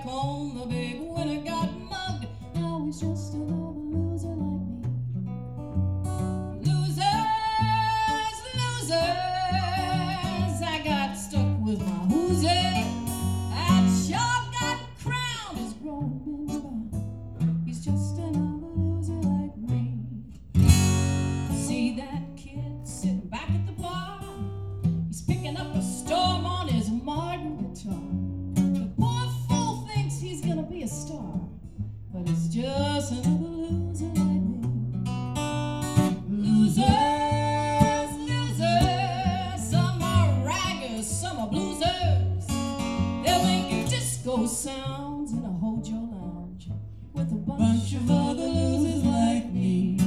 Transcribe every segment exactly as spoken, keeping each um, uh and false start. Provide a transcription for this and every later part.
on the big winner got mugged. Now he's just another loser like me. Losers, losers, I got stuck with my who's it. That shark got crowned, his growing been about. He's just another loser like me. See that kid sitting back at the bar? He's picking up a storm on his Martin guitar. The poor fool thinks he's gonna be a star, but he's just another loser like me. Losers, losers, some are raggers, some are bluesers. They're making disco sounds in a Hojo lounge with a bunch, bunch of other losers like me.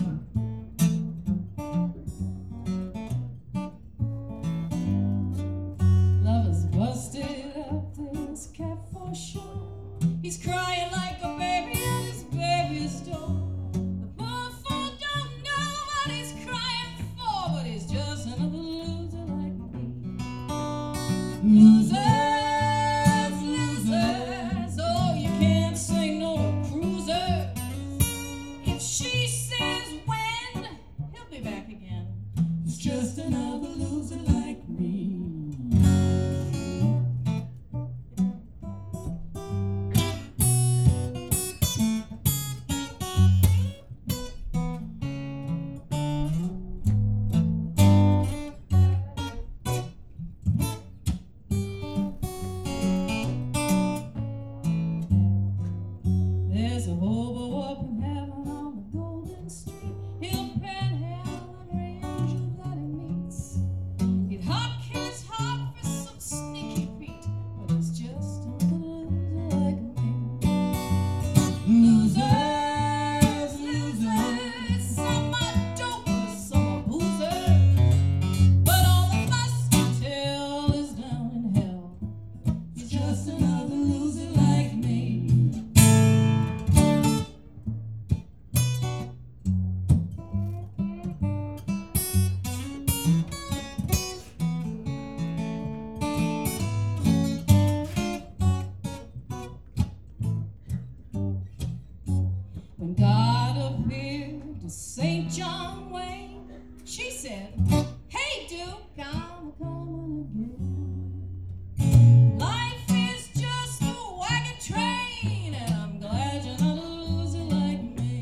Lover's busted up this cat for sure. He's crying like a baby at his baby's door. The poor fool don't know what he's crying for, but he's just another loser like me. Losers, losers, oh, you can't say no to cruisers. If she says when, he'll be back again. He's just another loser like me. There's a hobo up in heaven on the golden street. He'll pen hell every angel that he meets. He'd hawk his heart for some sneaky Pete, but he's just another loser like me. Losers, losers, some are dopers, some are boozers, but all the fuss and tell is down in hell. He's just another loser like me. When God appeared to Saint John Wayne, she said, "Hey Duke, I'm coming again. Life is just a wagon train, and I'm glad you're not a loser like me."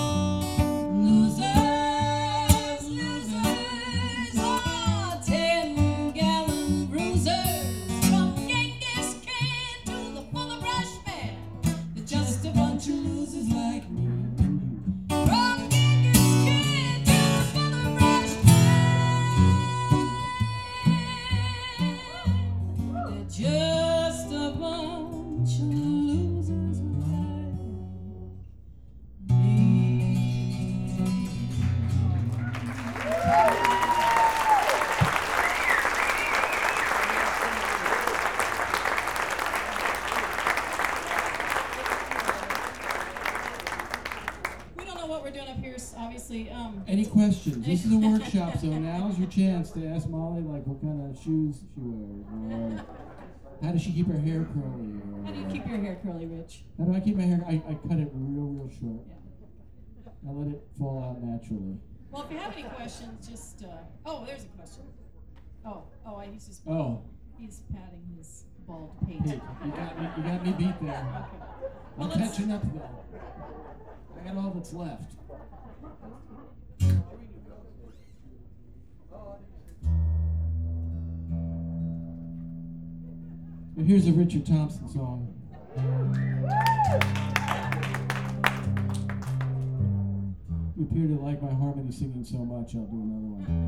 Losers, losers, oh, ten-gallon bruisers, from Genghis Khan to the Fuller Brush Man. They're just a bunch of losers like me. From Genghis Khan to the Fuller Brush Man. They're just a bunch of losers like me. We don't know what we're doing up here, s- obviously. Um, Any questions? This is a workshop, so now's your chance to ask Molly, like, what kind of shoes she wears, or how does she keep her hair curly, or how do you keep your hair curly, Rich? how do I keep my hair? I, I cut it real, real short. Yeah. I let it fall out naturally. Well, if you have any questions, just uh, oh, there's a question. Oh, oh, I he's just Oh, he's patting his bald pate. Pete, you got me, you got me beat there. Okay. Well, I'm let's- catching up though. I got all that's left. But here's a Richard Thompson song. You appear to like my harmony singing so much, I'll do another one.